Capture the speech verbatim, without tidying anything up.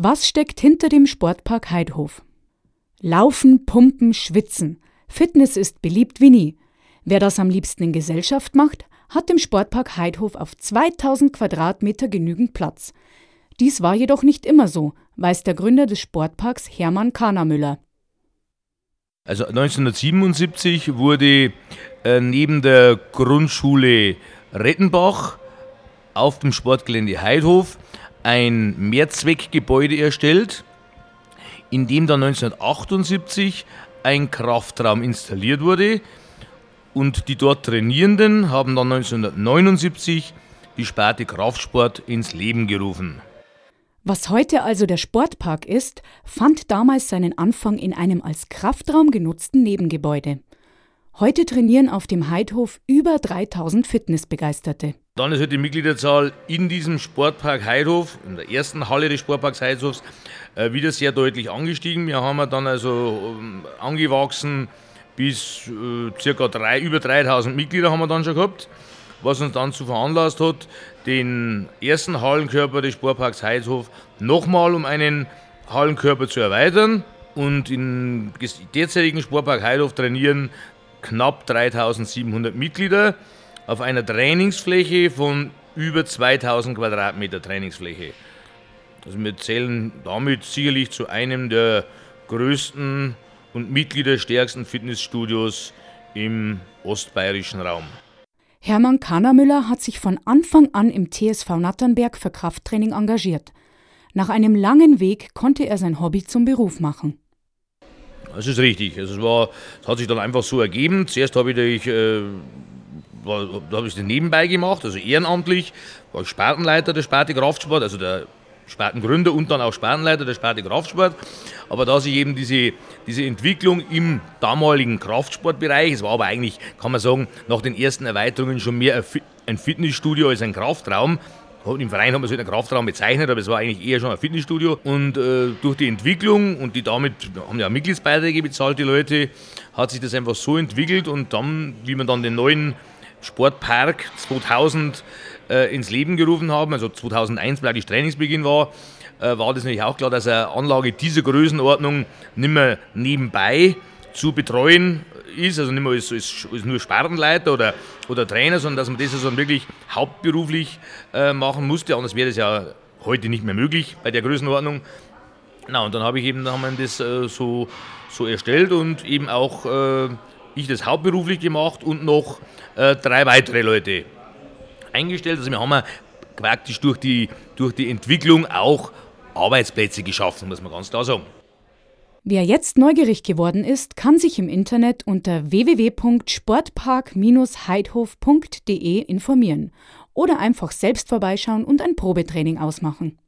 Was steckt hinter dem Sportpark Haidhof? Laufen, pumpen, schwitzen. Fitness ist beliebt wie nie. Wer das am liebsten in Gesellschaft macht, hat im Sportpark Haidhof auf zweitausend Quadratmeter genügend Platz. Dies war jedoch nicht immer so, weiß der Gründer des Sportparks Hermann Kahnamüller. Also neunzehnhundertsiebenundsiebzig wurde äh, neben der Grundschule Rettenbach auf dem Sportgelände Haidhof ein Mehrzweckgebäude erstellt, in dem dann neunzehnhundertachtundsiebzig ein Kraftraum installiert wurde, und die dort Trainierenden haben dann neunzehnhundertneunundsiebzig die Sparte Kraftsport ins Leben gerufen. Was heute also der Sportpark ist, fand damals seinen Anfang in einem als Kraftraum genutzten Nebengebäude. Heute trainieren auf dem Haidhof über dreitausend Fitnessbegeisterte. Dann ist halt die Mitgliederzahl in diesem Sportpark Haidhof, in der ersten Halle des Sportparks Haidhofs, wieder sehr deutlich angestiegen. Wir haben dann also angewachsen bis äh, circa drei, über dreitausend Mitglieder haben wir dann schon gehabt, was uns dann zu veranlasst hat, den ersten Hallenkörper des Sportparks Haidhof nochmal um einen Hallenkörper zu erweitern. Und im derzeitigen Sportpark Haidhof trainieren knapp dreitausendsiebenhundert Mitglieder auf einer Trainingsfläche von über zweitausend Quadratmeter Trainingsfläche. Also wir zählen damit sicherlich zu einem der größten und mitgliederstärksten Fitnessstudios im ostbayerischen Raum. Hermann Kahnamüller hat sich von Anfang an im T S V Natternberg für Krafttraining engagiert. Nach einem langen Weg konnte er sein Hobby zum Beruf machen. Das ist richtig. Also es, war, es hat sich dann einfach so ergeben. Zuerst habe ich, äh, war, da habe ich das nebenbei gemacht, also ehrenamtlich, war ich Spartenleiter der Sparte Kraftsport, also der Spartengründer und dann auch Spartenleiter der Sparte Kraftsport. Aber da sich eben diese, diese Entwicklung im damaligen Kraftsportbereich, es war aber eigentlich, kann man sagen, nach den ersten Erweiterungen schon mehr ein Fitnessstudio als ein Kraftraum. Im Verein haben wir es halt einen Kraftraum bezeichnet, aber es war eigentlich eher schon ein Fitnessstudio. Und äh, durch die Entwicklung, und die damit haben ja Mitgliedsbeiträge bezahlt, die Leute, hat sich das einfach so entwickelt. Und dann, wie wir dann den neuen Sportpark zweitausend äh, ins Leben gerufen haben, also zweitausendeins praktisch Trainingsbeginn war, äh, war das natürlich auch klar, dass eine Anlage dieser Größenordnung nicht mehr nebenbei zu betreuen ist, also nicht mehr als, als, als nur Spartenleiter oder, oder Trainer, sondern dass man das also wirklich hauptberuflich äh, machen musste, anders wäre das ja heute nicht mehr möglich bei der Größenordnung. Na, und dann habe ich eben dann haben wir das äh, so, so erstellt und eben auch äh, ich das hauptberuflich gemacht und noch äh, drei weitere Leute eingestellt. Also wir haben praktisch durch die, durch die Entwicklung auch Arbeitsplätze geschaffen, muss man ganz klar sagen. Wer jetzt neugierig geworden ist, kann sich im Internet unter w w w punkt sportpark Bindestrich haidhof punkt d e informieren oder einfach selbst vorbeischauen und ein Probetraining ausmachen.